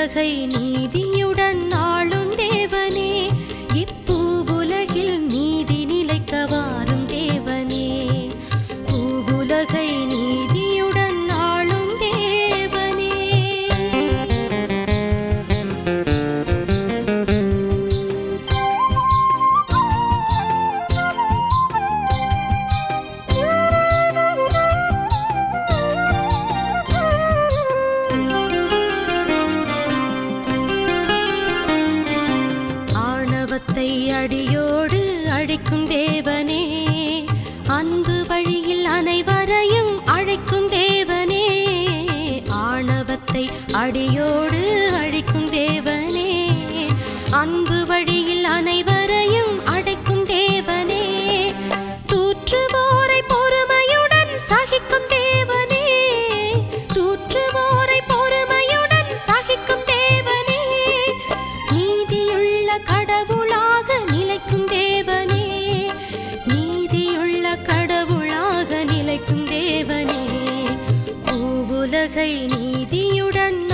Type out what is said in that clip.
பூவுலகை நீதியுடன் ஆளும் தேவனே, இப்பூவுலகில் நீதி நிலைக்க வாரும் தேவனே. பூவுலகை நீதியுடன் ஆளும் தேவனே. ஆணவத்தை அடியோடு அழிக்கும் தேவனே, அன்பு வழியில் அனைவரையும் அழைக்கும் தேவனே. ஆணவத்தை அடியோடு அழிக்கும் தேவனே, அன்பு வழியில் அனைவரையும் அழைக்கும் தேவனே. தூற்றுவோரை பொறுமையுடன் சகிக்கும் தேவனே, தூற்றுவோரை பொறுமையுடன் சகிக்கும் தேவனே. நீதியுள்ள கடவுளாக நிலைக்கும் தேவனே, நீதியுள்ள கடவுளாக நிலைக்கும் தேவனே. பூவுலகை நீதியுடன்